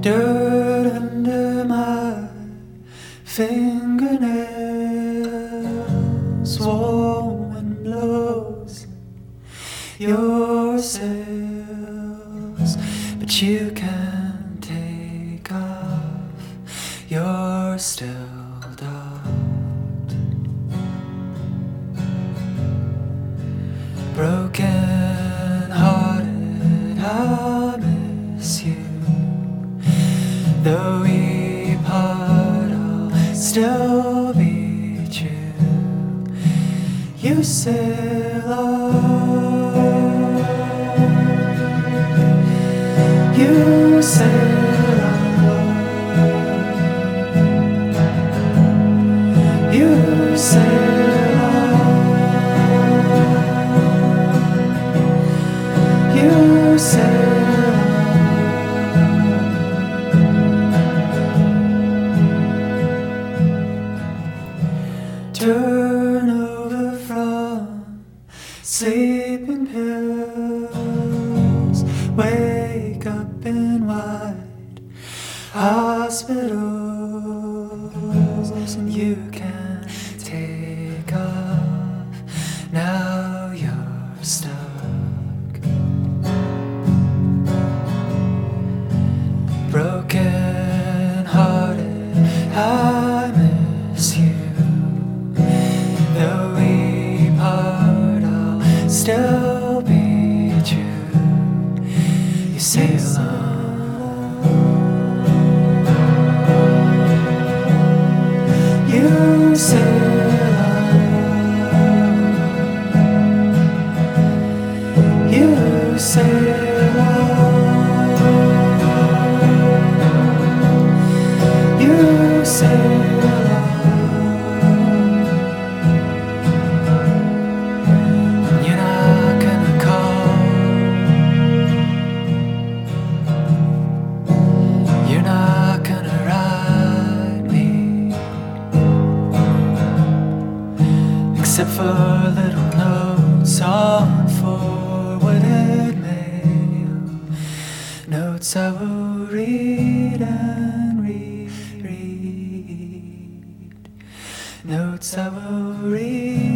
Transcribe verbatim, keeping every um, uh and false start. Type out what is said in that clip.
Dirt under my fingernails, warm wind blows your sails, but you can't take off, you're still docked. Broken hearted, I miss you. Though we part, I'll still be true. You sail on, you sail on, you sail on, you sail on. Turn over from sleeping pills, wake up in white hospitals, and you can't take off, now you're stuck. Broken hearted, I miss you. Though we part, I'll still be true. You sail on, you sail on, you sail on, you sail on. Except for little notes on forwarded mail, notes I will read and reread, notes I will read.